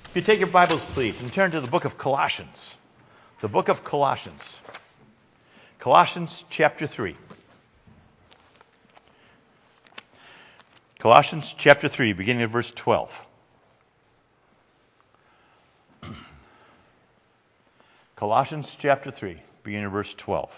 If you take your Bibles, please, and turn to the book of Colossians. The book of Colossians. Colossians chapter 3. Colossians chapter 3, beginning at verse 12. Colossians chapter 3, beginning at verse 12.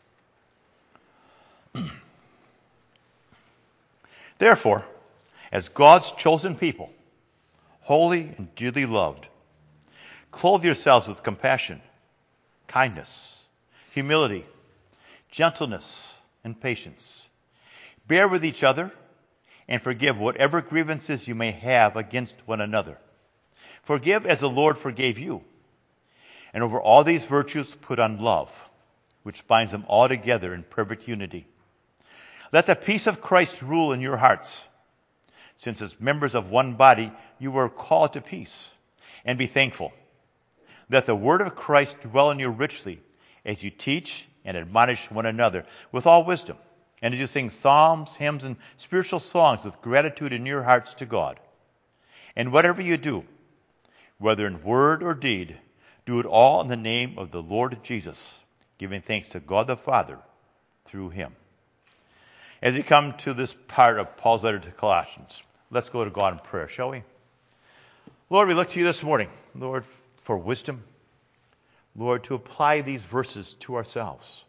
Therefore, as God's chosen people, holy and dearly loved, clothe yourselves with compassion, kindness, humility, gentleness, and patience. Bear with each other and forgive whatever grievances you may have against one another. Forgive as the Lord forgave you. And over all these virtues put on love, which binds them all together in perfect unity. Let the peace of Christ rule in your hearts, since as members of one body you were called to peace, and be thankful. Let the word of Christ dwell in you richly as you teach and admonish one another with all wisdom, and as you sing psalms, hymns, and spiritual songs with gratitude in your hearts to God. And whatever you do, whether in word or deed, do it all in the name of the Lord Jesus, giving thanks to God the Father through him. As we come to this part of Paul's letter to Colossians, let's go to God in prayer, shall we? Lord, we look to you this morning, Lord, for wisdom. Lord, to apply these verses to ourselves.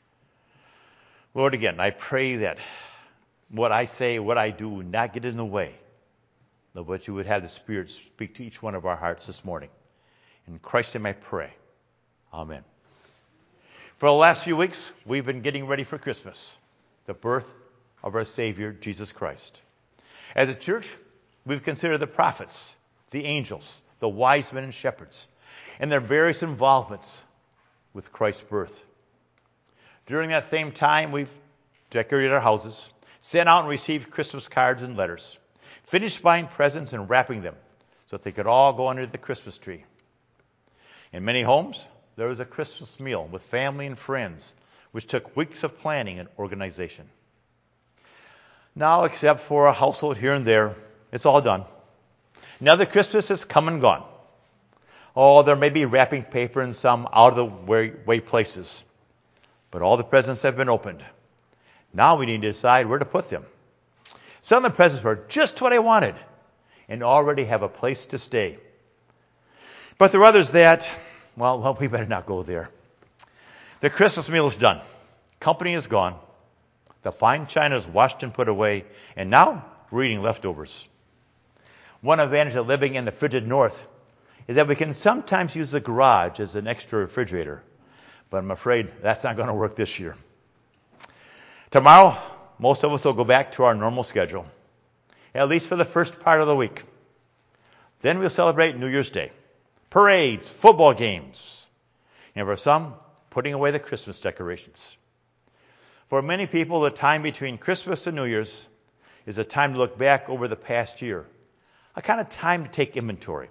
Lord, again, I pray that what I say, what I do, would not get in the way of what you would have the Spirit speak to each one of our hearts this morning. In Christ's name I pray. Amen. For the last few weeks, we've been getting ready for Christmas, the birth of our Savior, Jesus Christ. As a church, we've considered the prophets, the angels, the wise men and shepherds, and their various involvements with Christ's birth. During that same time, we've decorated our houses, sent out and received Christmas cards and letters, finished buying presents and wrapping them so that they could all go under the Christmas tree. In many homes, there was a Christmas meal with family and friends, which took weeks of planning and organization. Now, except for a household here and there, it's all done. Now the Christmas has come and gone. Oh, there may be wrapping paper in some out-of-the-way places, but all the presents have been opened. Now we need to decide where to put them. Some of the presents were just what I wanted and already have a place to stay. But there are others that, well, we better not go there. The Christmas meal is done. Company is gone. The fine china is washed and put away. And now we're eating leftovers. One advantage of living in the frigid north is that we can sometimes use the garage as an extra refrigerator. But I'm afraid that's not going to work this year. Tomorrow, most of us will go back to our normal schedule, at least for the first part of the week. Then we'll celebrate New Year's Day. Parades, football games, and for some, putting away the Christmas decorations. For many people, the time between Christmas and New Year's is a time to look back over the past year, a kind of time to take inventory.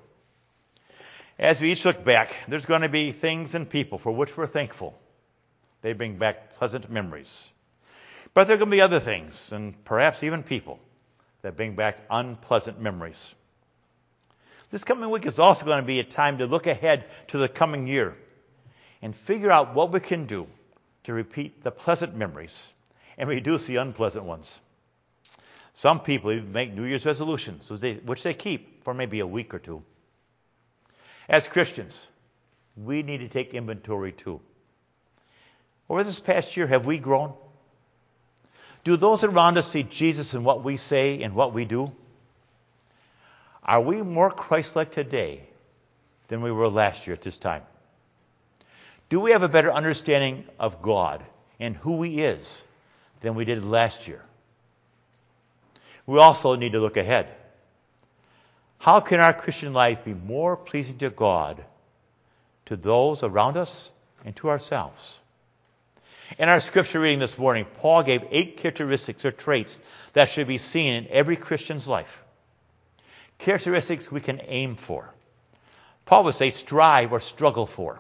As we each look back, there's going to be things and people for which we're thankful. They bring back pleasant memories. But there are going to be other things, and perhaps even people, that bring back unpleasant memories. This coming week is also going to be a time to look ahead to the coming year and figure out what we can do to repeat the pleasant memories and reduce the unpleasant ones. Some people even make New Year's resolutions, which they keep for maybe a week or two. As Christians, we need to take inventory too. Over this past year, have we grown? Do those around us see Jesus in what we say and what we do? Are we more Christ-like today than we were last year at this time? Do we have a better understanding of God and who He is than we did last year? We also need to look ahead. How can our Christian life be more pleasing to God, to those around us, and to ourselves? In our scripture reading this morning, Paul gave 8 characteristics or traits that should be seen in every Christian's life. Characteristics we can aim for. Paul would say strive or struggle for.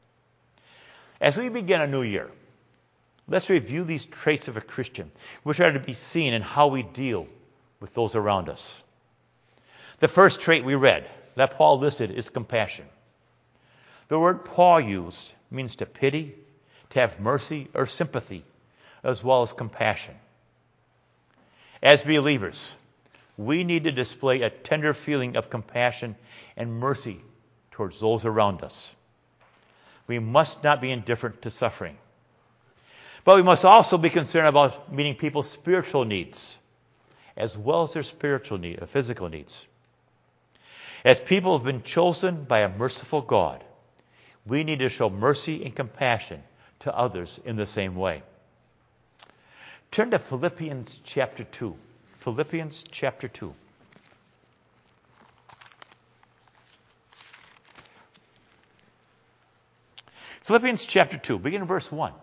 As we begin a new year, let's review these traits of a Christian, which are to be seen in how we deal with those around us. The first trait we read that Paul listed is compassion. The word Paul used means to pity, to have mercy or sympathy, as well as compassion. As believers, we need to display a tender feeling of compassion and mercy towards those around us. We must not be indifferent to suffering. But we must also be concerned about meeting people's spiritual needs, as well as their physical needs. As people have been chosen by a merciful God, we need to show mercy and compassion to others in the same way. Turn to Philippians chapter 2. Philippians chapter 2. Philippians chapter 2, begin in verse 1.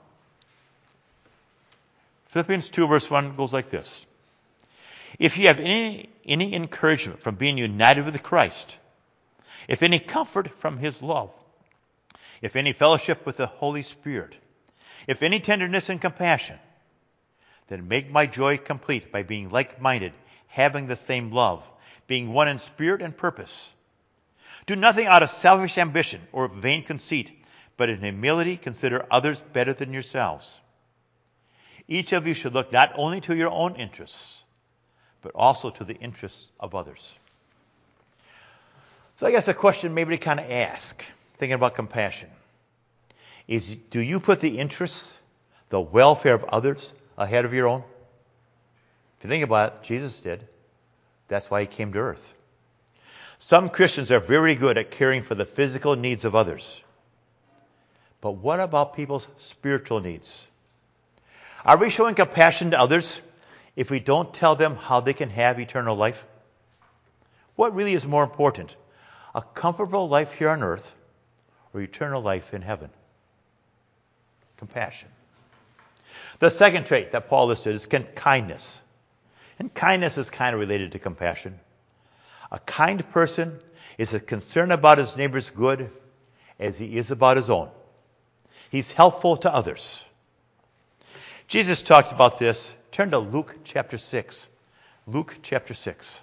Philippians 2 verse 1 goes like this. If you have any encouragement from being united with Christ, if any comfort from his love, if any fellowship with the Holy Spirit, if any tenderness and compassion, then make my joy complete by being like-minded, having the same love, being one in spirit and purpose. Do nothing out of selfish ambition or vain conceit, but in humility consider others better than yourselves. Each of you should look not only to your own interests, but also to the interests of others. So I guess a question maybe to kind of ask, thinking about compassion, is do you put the interests, the welfare of others ahead of your own? If you think about it, Jesus did. That's why he came to earth. Some Christians are very good at caring for the physical needs of others. But what about people's spiritual needs? Are we showing compassion to others if we don't tell them how they can have eternal life? What really is more important, a comfortable life here on earth or eternal life in heaven? Compassion. The second trait that Paul listed is kindness. And kindness is kind of related to compassion. A kind person is as concerned about his neighbor's good as he is about his own. He's helpful to others. Jesus talked about this. Turn to Luke chapter 6. Luke chapter 6.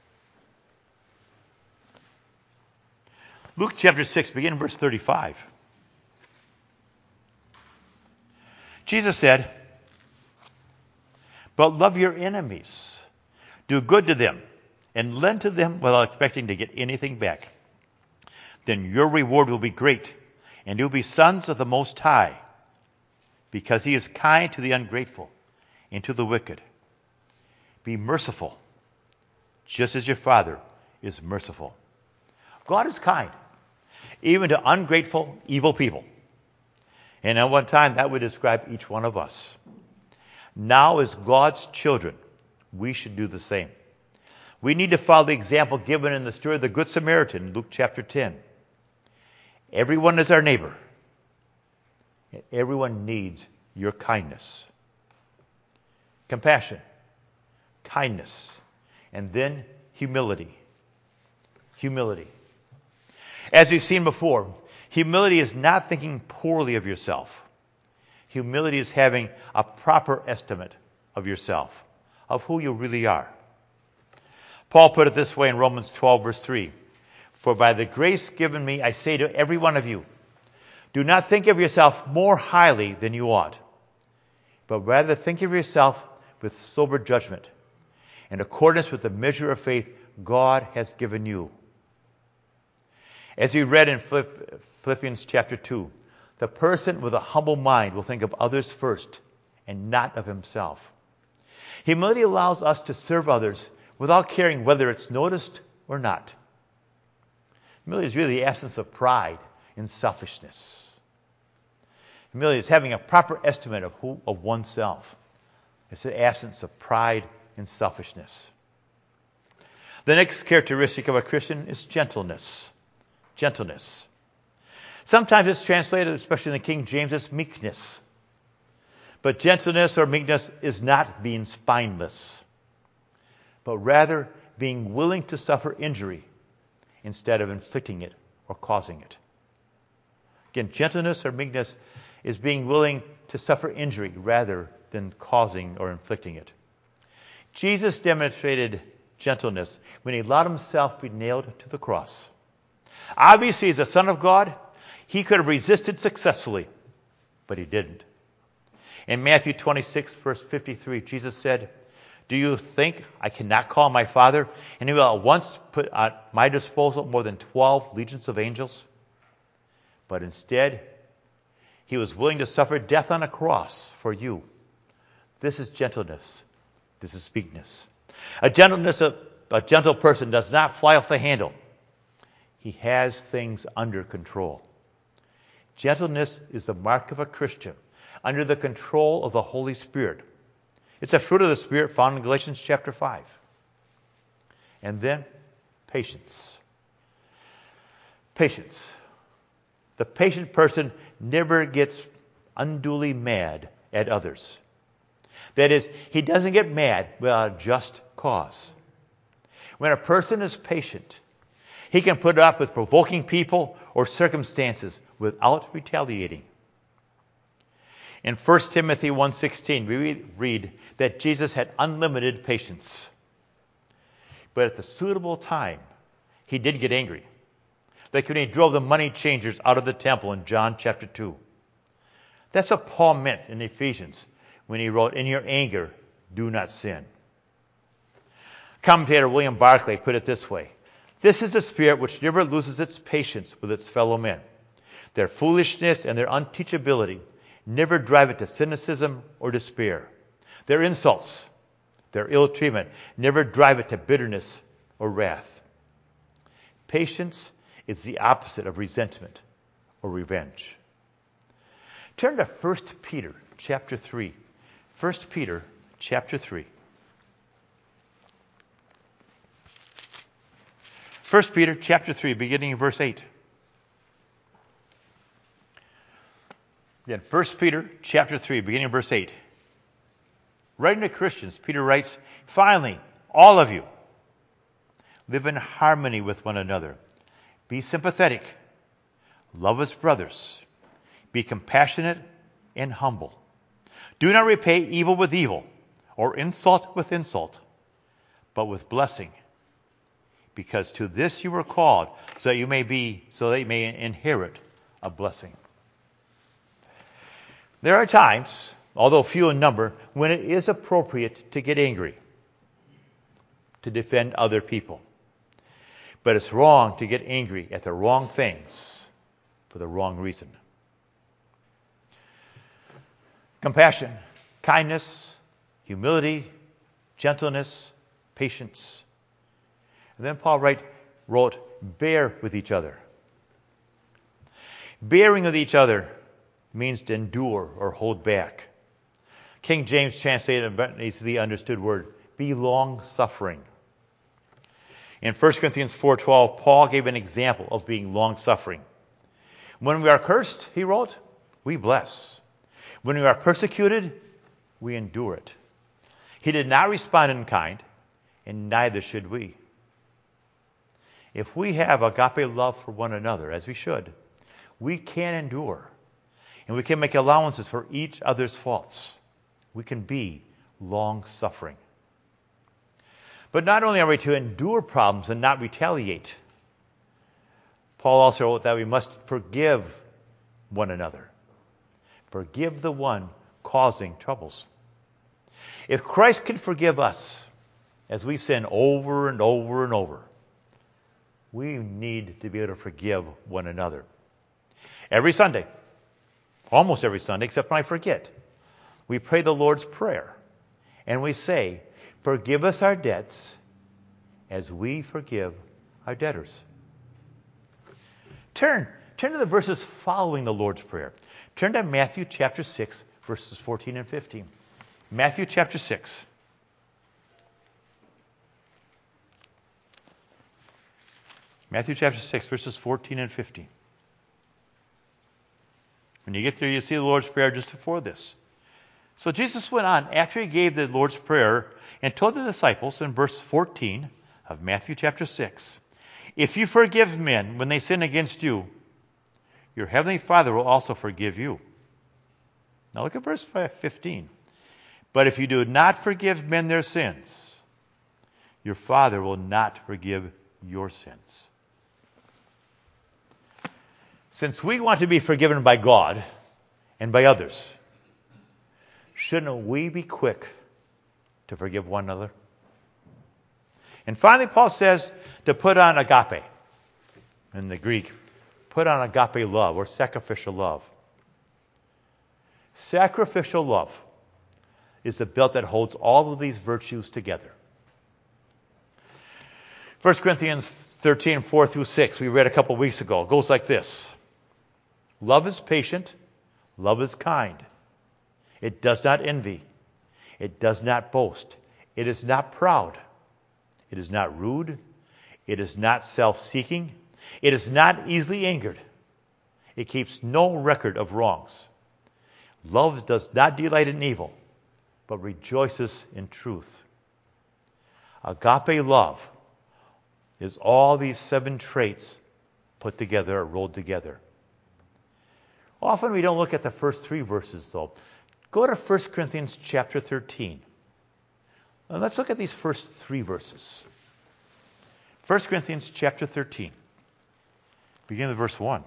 Luke chapter 6, begin in verse 35. Jesus said, but love your enemies. Do good to them and lend to them without expecting to get anything back. Then your reward will be great, and you'll be sons of the Most High, because he is kind to the ungrateful and to the wicked. Be merciful, just as your Father is merciful. God is kind, even to ungrateful, evil people. And at one time, that would describe each one of us. Now, as God's children, we should do the same. We need to follow the example given in the story of the Good Samaritan, Luke chapter 10. Everyone is our neighbor. And everyone needs your kindness. Compassion, kindness, and then humility. Humility. As we've seen before, humility is not thinking poorly of yourself. Humility is having a proper estimate of yourself, of who you really are. Paul put it this way in Romans 12, verse 3. For by the grace given me, I say to every one of you, do not think of yourself more highly than you ought, but rather think of yourself with sober judgment, in accordance with the measure of faith God has given you. As we read in Philippians chapter 2, the person with a humble mind will think of others first and not of himself. Humility allows us to serve others without caring whether it's noticed or not. Humility is really the essence of pride and selfishness. Humility is having a proper estimate of oneself. It's the essence of pride and selfishness. The next characteristic of a Christian is gentleness. Gentleness. Sometimes it's translated, especially in the King James, as meekness. But gentleness or meekness is not being spineless, but rather being willing to suffer injury instead of inflicting it or causing it. Again, gentleness or meekness is being willing to suffer injury rather than causing or inflicting it. Jesus demonstrated gentleness when he allowed himself to be nailed to the cross. Obviously, as a son of God, he could have resisted successfully, but he didn't. In Matthew 26, verse 53, Jesus said, "Do you think I cannot call my Father, and he will at once put at my disposal more than 12 legions of angels?" But instead, he was willing to suffer death on a cross for you. This is gentleness. This is meekness. A gentle person does not fly off the handle. He has things under control. Gentleness is the mark of a Christian under the control of the Holy Spirit. It's a fruit of the Spirit found in Galatians chapter 5. And then, patience. Patience. The patient person never gets unduly mad at others. That is, he doesn't get mad without a just cause. When a person is patient, he can put up with provoking people or circumstances without retaliating. In 1 Timothy 1:16, we read that Jesus had unlimited patience. But at the suitable time, he did get angry. Like when he drove the money changers out of the temple in John chapter 2. That's what Paul meant in Ephesians when he wrote, "In your anger, do not sin." Commentator William Barclay put it this way: "This is a spirit which never loses its patience with its fellow men. Their foolishness and their unteachability never drive it to cynicism or despair. Their insults, their ill treatment, never drive it to bitterness or wrath. Patience is the opposite of resentment or revenge." Turn to 1 Peter chapter 3. 1 Peter chapter 3. 1 Peter chapter 3, beginning in verse 8. Then 1 Peter chapter 3, beginning in verse 8. Writing to Christians, Peter writes, "Finally, all of you, live in harmony with one another. Be sympathetic. Love as brothers. Be compassionate and humble. Do not repay evil with evil or insult with insult, but with blessing. Because to this you were called, so that you may inherit a blessing." There are times, although few in number, when it is appropriate to get angry, to defend other people. But it's wrong to get angry at the wrong things for the wrong reason. Compassion, kindness, humility, gentleness, patience. And then Paul wrote, "Bear with each other." Bearing with each other means to endure or hold back. King James translated the understood word, be long-suffering. In 1 Corinthians 4:12, Paul gave an example of being long-suffering. When we are cursed, he wrote, we bless. When we are persecuted, we endure it. He did not respond in kind, and neither should we. If we have agape love for one another, as we should, we can endure. And we can make allowances for each other's faults. We can be long-suffering. But not only are we to endure problems and not retaliate, Paul also wrote that we must forgive one another. Forgive the one causing troubles. If Christ can forgive us as we sin over and over and over, we need to be able to forgive one another. Every Sunday, almost every Sunday, except when I forget, we pray the Lord's Prayer. And we say, "Forgive us our debts as we forgive our debtors." Turn to the verses following the Lord's Prayer. Turn to Matthew chapter 6, verses 14 and 15. Matthew chapter 6. Matthew chapter 6, verses 14 and 15. When you get there, you see the Lord's Prayer just before this. So Jesus went on after he gave the Lord's Prayer and told the disciples in verse 14 of Matthew chapter 6, "If you forgive men when they sin against you, your heavenly Father will also forgive you." Now look at verse 15. "But if you do not forgive men their sins, your Father will not forgive your sins." Since we want to be forgiven by God and by others, shouldn't we be quick to forgive one another? And finally, Paul says to put on agape. In the Greek, put on agape love or sacrificial love. Sacrificial love is the belt that holds all of these virtues together. 1 Corinthians 13, 4 through 6, we read a couple weeks ago. It goes like this. Love is patient. Love is kind. It does not envy. It does not boast. It is not proud. It is not rude. It is not self-seeking. It is not easily angered. It keeps no record of wrongs. Love does not delight in evil, but rejoices in truth. Agape love is all these 7 traits put together or rolled together. Often we don't look at the first 3 verses, though. Go to 1 Corinthians chapter 13. Now let's look at these first 3 verses. 1 Corinthians chapter 13. Begin with verse 1.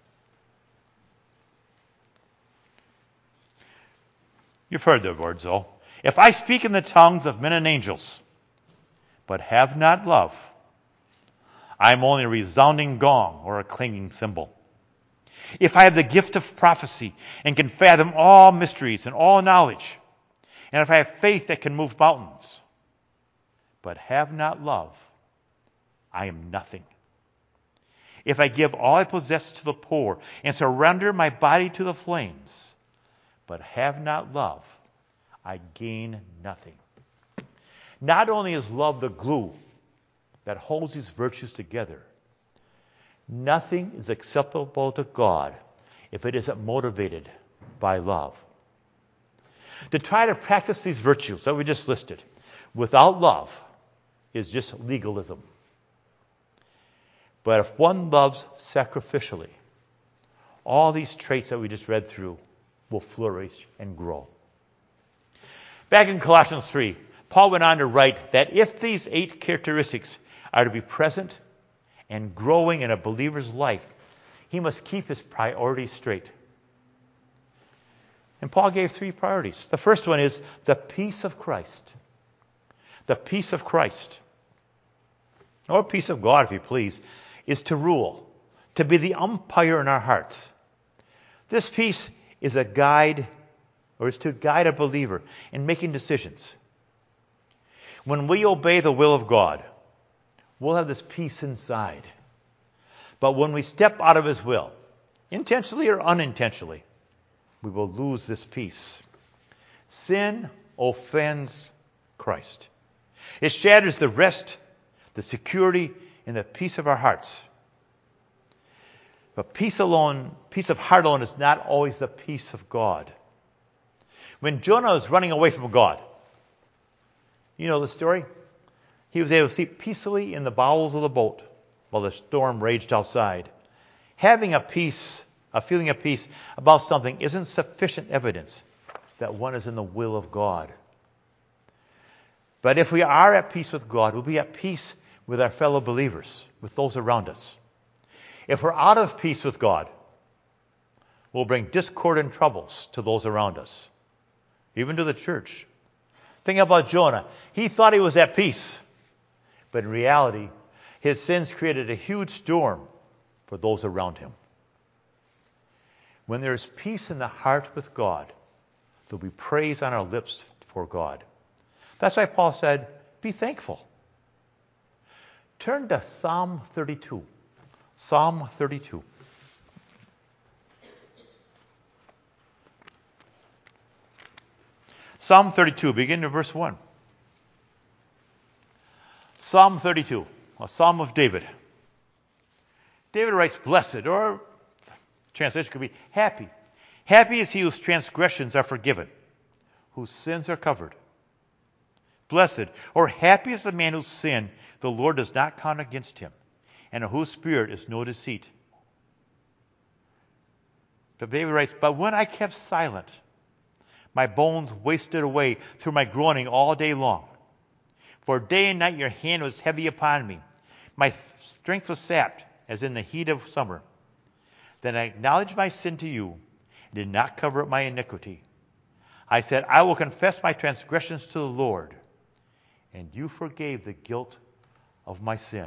You've heard the words, though. If I speak in the tongues of men and angels, but have not love, I am only a resounding gong or a clanging cymbal. If I have the gift of prophecy and can fathom all mysteries and all knowledge, and if I have faith that can move mountains, but have not love, I am nothing. If I give all I possess to the poor and surrender my body to the flames, but have not love, I gain nothing. Not only is love the glue that holds these virtues together, nothing is acceptable to God if it isn't motivated by love. To try to practice these virtues that we just listed without love is just legalism. But if one loves sacrificially, all these traits that we just read through will flourish and grow. Back in Colossians 3, Paul went on to write that if these 8 characteristics are to be present and growing in a believer's life, he must keep his priorities straight. And Paul gave 3 priorities. The first one is the peace of Christ. The peace of Christ, or peace of God, if you please, is to rule, to be the umpire in our hearts. This peace is a guide, or is to guide a believer in making decisions. When we obey the will of God, we'll have this peace inside. But when we step out of His will, intentionally or unintentionally, we will lose this peace. Sin offends Christ. It shatters the rest, the security, and the peace of our hearts. But peace of heart alone is not always the peace of God. When Jonah was running away from God, you know the story? He was able to sleep peacefully in the bowels of the boat while the storm raged outside. Having a feeling of peace about something isn't sufficient evidence that one is in the will of God. But if we are at peace with God, we'll be at peace with our fellow believers, with those around us. If we're out of peace with God, we'll bring discord and troubles to those around us, even to the church. Think about Jonah. He thought he was at peace, but in reality, his sins created a huge storm for those around him. When there's peace in the heart with God, there'll be praise on our lips for God. That's why Paul said, be thankful. Turn to Psalm 32. Psalm 32. Psalm 32, begin to verse 1. Psalm 32, a psalm of David. David writes, blessed, or translation could be happy. Happy is he whose transgressions are forgiven, whose sins are covered. Blessed, or happy is the man whose sin the Lord does not count against him, and in whose spirit is no deceit. But David writes, but when I kept silent, my bones wasted away through my groaning all day long. For day and night your hand was heavy upon me. My strength was sapped as in the heat of summer. Then I acknowledged my sin to you and did not cover up my iniquity. I said, I will confess my transgressions to the Lord, and you forgave the guilt of my sin.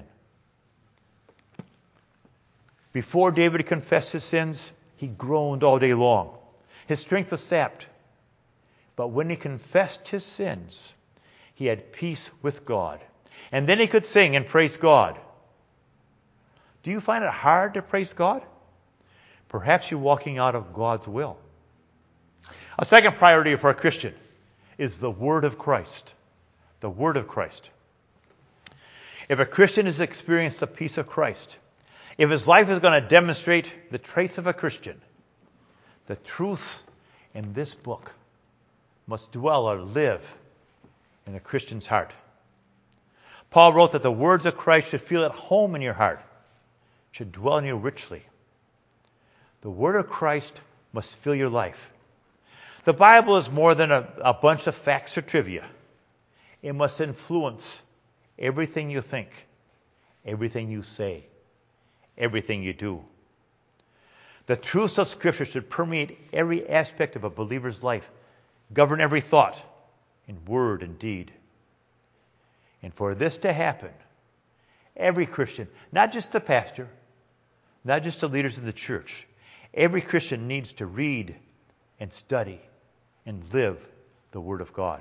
Before David confessed his sins, he groaned all day long. His strength was sapped. But when he confessed his sins, he had peace with God. And then he could sing and praise God. Do you find it hard to praise God? Perhaps you're walking out of God's will. A second priority for a Christian is the Word of Christ. The Word of Christ. If a Christian has experienced the peace of Christ, if his life is going to demonstrate the traits of a Christian, the truth in this book must dwell or live in a Christian's heart. Paul wrote that the words of Christ should feel at home in your heart, should dwell in you richly. The Word of Christ must fill your life. The Bible is more than a bunch of facts or trivia. It must influence everything you think, everything you say, everything you do. The truths of Scripture should permeate every aspect of a believer's life, govern every thought in word and deed. And for this to happen, every Christian, not just the pastor, not just the leaders in the church, every Christian needs to read and study and live the Word of God.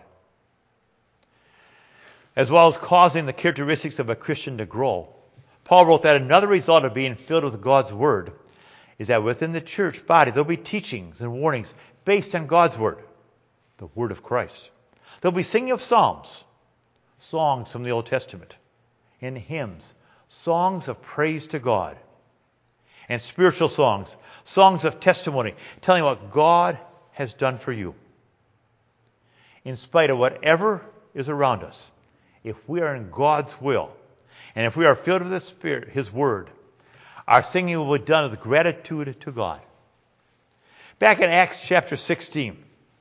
As well as causing the characteristics of a Christian to grow, Paul wrote that another result of being filled with God's Word is that within the church body there'll be teachings and warnings based on God's Word, the Word of Christ. There'll be singing of psalms, songs from the Old Testament, and hymns, songs of praise to God, and spiritual songs, songs of testimony, telling what God has done for you. In spite of whatever is around us, if we are in God's will, and if we are filled with the Spirit, His Word, our singing will be done with gratitude to God. Back in Acts chapter 16,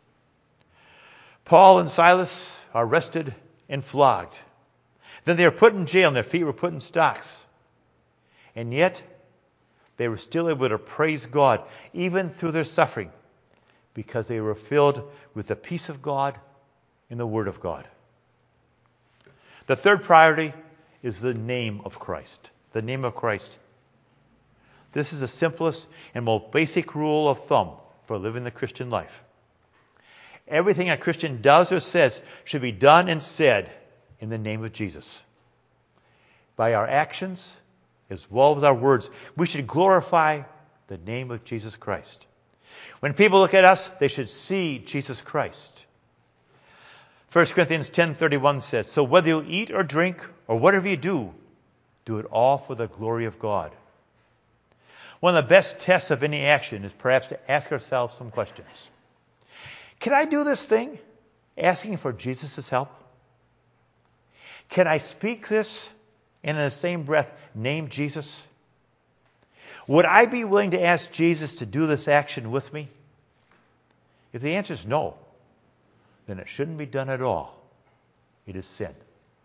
Paul and Silas are arrested and flogged. Then they were put in jail and their feet were put in stocks. And yet, they were still able to praise God even through their suffering because they were filled with the peace of God and the Word of God. The third priority is the name of Christ. The name of Christ. This is the simplest and most basic rule of thumb for living the Christian life. Everything a Christian does or says should be done and said in the name of Jesus. By our actions, as well as our words, we should glorify the name of Jesus Christ. When people look at us, they should see Jesus Christ. 1 Corinthians 10:31 says, so whether you eat or drink or whatever you do, do it all for the glory of God. One of the best tests of any action is perhaps to ask ourselves some questions. Can I do this thing? Asking for Jesus' help. Can I speak this and in the same breath name Jesus? Would I be willing to ask Jesus to do this action with me? If the answer is no, then it shouldn't be done at all. It is sin.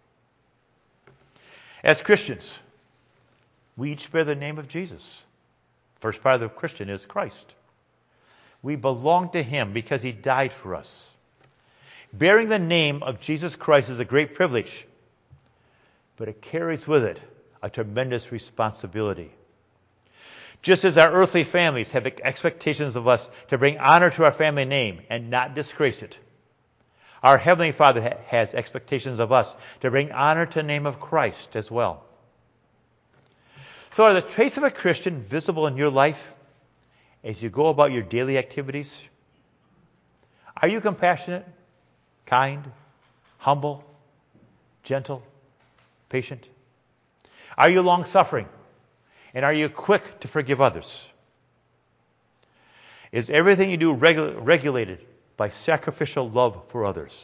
As Christians, we each bear the name of Jesus. First part of the Christian is Christ. We belong to Him because He died for us. Bearing the name of Jesus Christ is a great privilege, but it carries with it a tremendous responsibility. Just as our earthly families have expectations of us to bring honor to our family name and not disgrace it, our Heavenly Father has expectations of us to bring honor to the name of Christ as well. So are the traits of a Christian visible in your life as you go about your daily activities? Are you compassionate, kind, humble, gentle, patient? Are you long-suffering? And are you quick to forgive others? Is everything you do regulated by sacrificial love for others?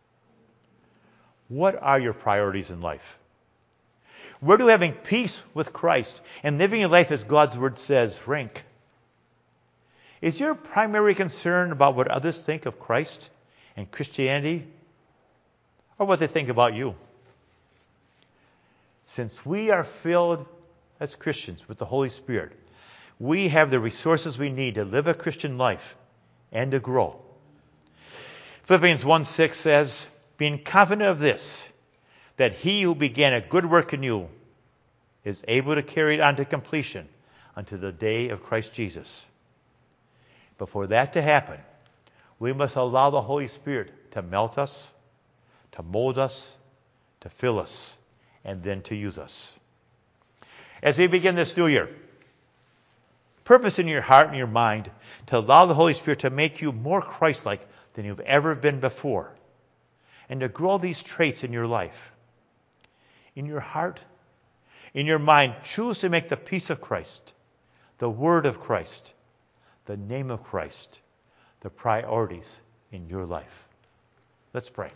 What are your priorities in life? Where do having peace with Christ and living your life as God's Word says rank? Is your primary concern about what others think of Christ and Christianity, or what they think about you? Since we are filled as Christians with the Holy Spirit, we have the resources we need to live a Christian life and to grow. Philippians 1:6 says, being confident of this, that he who began a good work in you is able to carry it on to completion unto the day of Christ Jesus. But for that to happen, we must allow the Holy Spirit to melt us, to mold us, to fill us, and then to use us. As we begin this new year, purpose in your heart and your mind to allow the Holy Spirit to make you more Christ-like than you've ever been before, and to grow these traits in your life. In your heart, in your mind, choose to make the peace of Christ, the word of Christ, the name of Christ, the priorities in your life. Let's pray.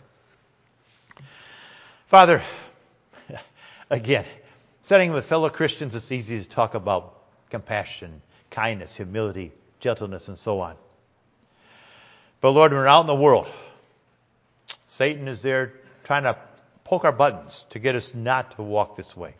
Father, again, sitting with fellow Christians, it's easy to talk about compassion, kindness, humility, gentleness, and so on. But Lord, when we're out in the world, Satan is there trying to poke our buttons to get us not to walk this way.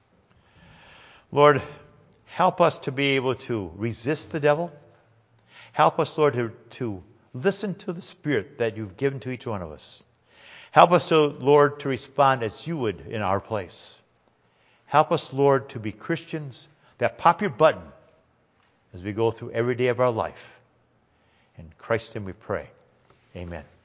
Lord, help us to be able to resist the devil. Help us, Lord, to listen to the Spirit that you've given to each one of us. Help us, Lord, to respond as you would in our place. Help us, Lord, to be Christians that pop your button as we go through every day of our life. In Christ's name we pray. Amen.